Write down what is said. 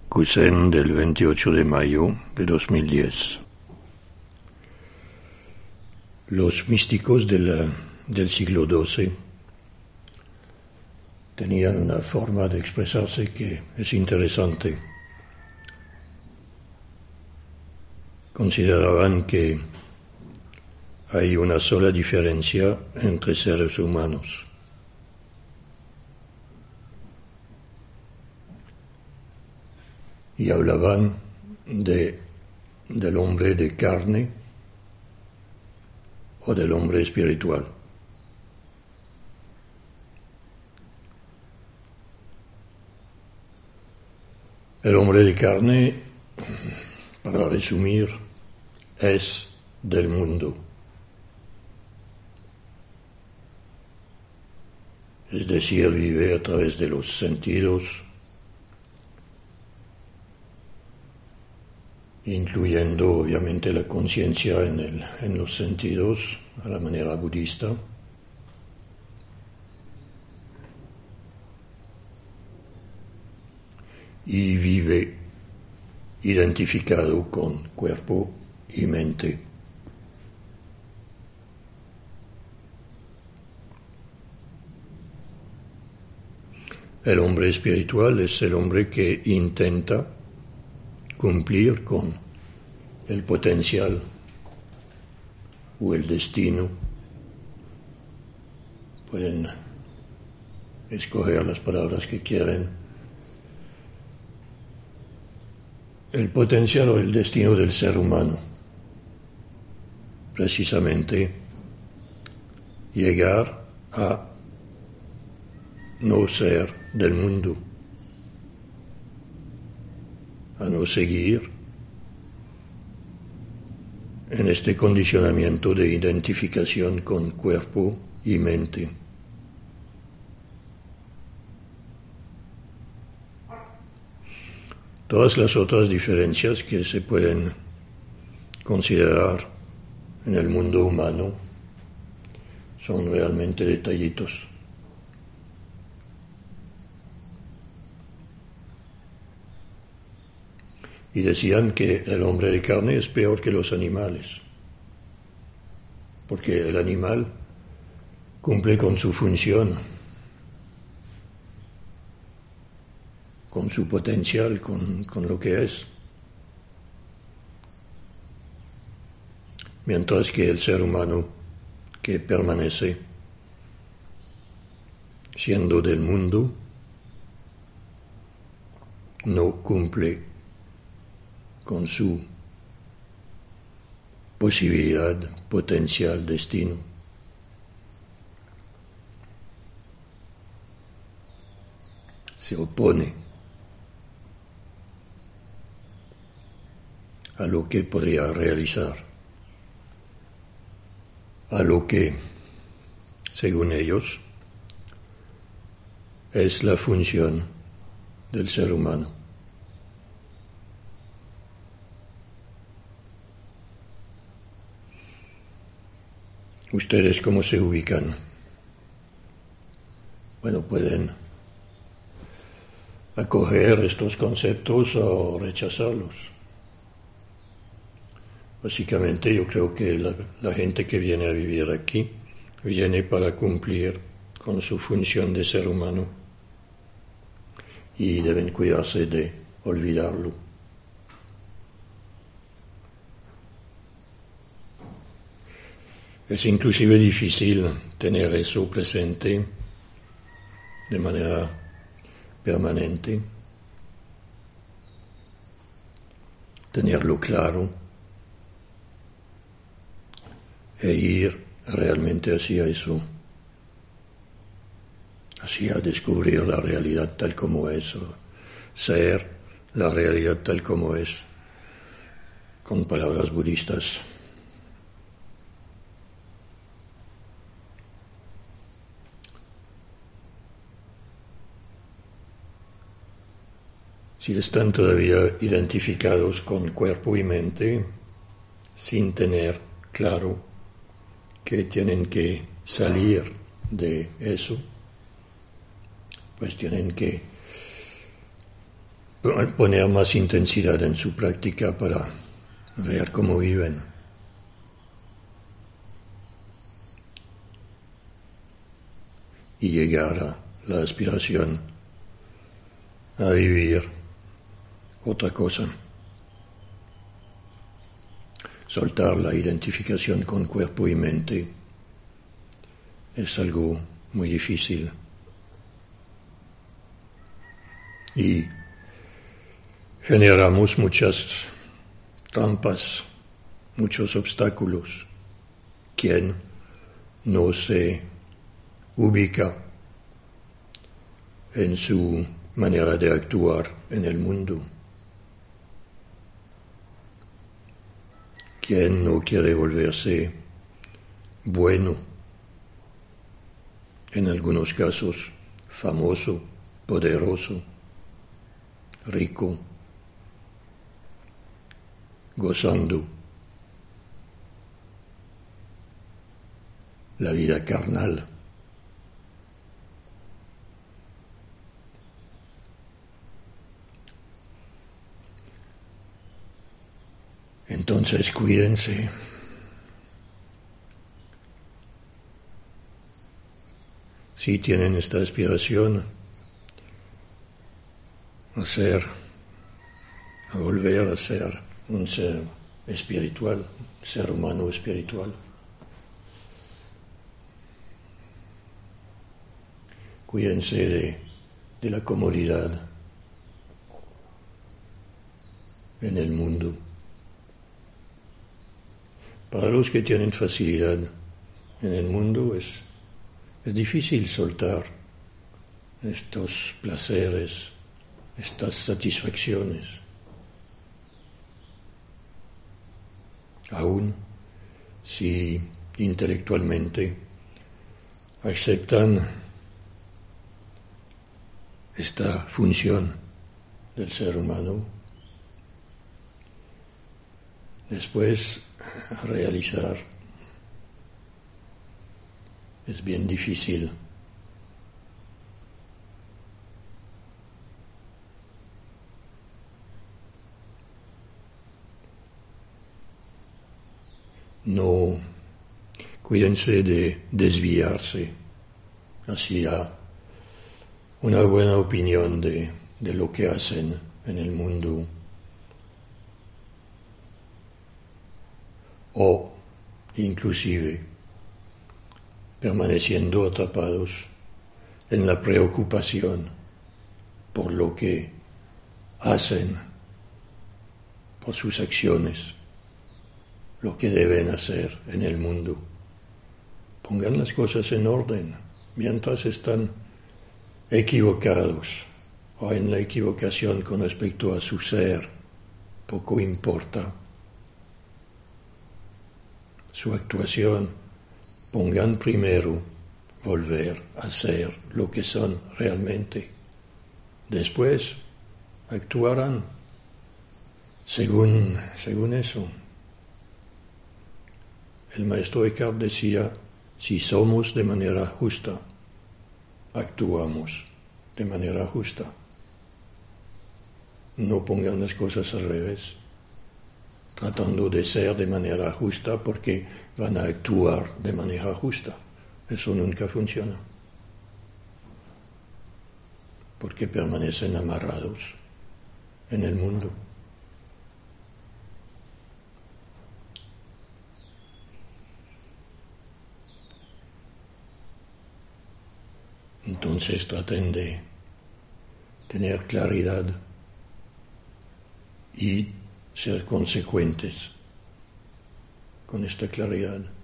Cusen del 28 de mayo de 2010. Los místicos del siglo XII tenían una forma de expresarse que es interesante. Consideraban que hay una sola diferencia entre seres humanos. Y hablaban del hombre de carne o del hombre espiritual. El hombre de carne, para resumir, es del mundo. Es decir, vive a través de los sentidos, incluyendo obviamente la conciencia en los sentidos, a la manera budista. Y vive identificado con cuerpo y mente. El hombre espiritual es el hombre que intenta cumplir con el potencial o el destino. Pueden escoger las palabras que quieren. El potencial o el destino del ser humano. Precisamente llegar a no ser del mundo, a no seguir en este condicionamiento de identificación con cuerpo y mente. Todas las otras diferencias que se pueden considerar en el mundo humano son realmente detallitos. Y decían que el hombre de carne es peor que los animales, porque el animal cumple con su función, con su potencial, con lo que es. Mientras que el ser humano que permanece siendo del mundo no cumple con su posibilidad, potencial, destino. Se opone a lo que podría realizar, a lo que, según ellos, es la función del ser humano. ¿Ustedes cómo se ubican? Bueno, pueden acoger estos conceptos o rechazarlos. Básicamente yo creo que la gente que viene a vivir aquí viene para cumplir con su función de ser humano y deben cuidarse de olvidarlo. Es inclusive difícil tener eso presente de manera permanente, tenerlo claro e ir realmente hacia eso, hacia descubrir la realidad tal como es, o ser la realidad tal como es, con palabras budistas. Si están todavía identificados con cuerpo y mente, sin tener claro que tienen que salir de eso, pues tienen que poner más intensidad en su práctica para ver cómo viven. Y llegar a la aspiración a vivir otra cosa. Soltar la identificación con cuerpo y mente es algo muy difícil. Y generamos muchas trampas, muchos obstáculos. Quien no se ubica en su manera de actuar en el mundo. Quien no quiere volverse bueno, en algunos casos famoso, poderoso, rico, gozando la vida carnal. Entonces cuídense. Si tienen esta aspiración a volver a ser un ser espiritual, un ser humano espiritual, cuídense de la comodidad en el mundo. Para los que tienen facilidad en el mundo es difícil soltar estos placeres, estas satisfacciones. Aún si intelectualmente aceptan esta función del ser humano, después realizar es bien difícil. No, cuídense de desviarse hacia una buena opinión de lo que hacen en el mundo, o inclusive permaneciendo atrapados en la preocupación por lo que hacen, por sus acciones, lo que deben hacer en el mundo. Pongan las cosas en orden mientras están equivocados o en la equivocación con respecto a su ser. Poco importa su actuación. Pongan primero volver a ser lo que son realmente. Después actuarán según eso. El maestro Eckhart decía, si somos de manera justa, actuamos de manera justa. No pongan las cosas al revés, tratando de ser de manera justa porque van a actuar de manera justa. Eso nunca funciona, porque permanecen amarrados en el mundo. Entonces traten de tener claridad y ser consecuentes con esta claridad.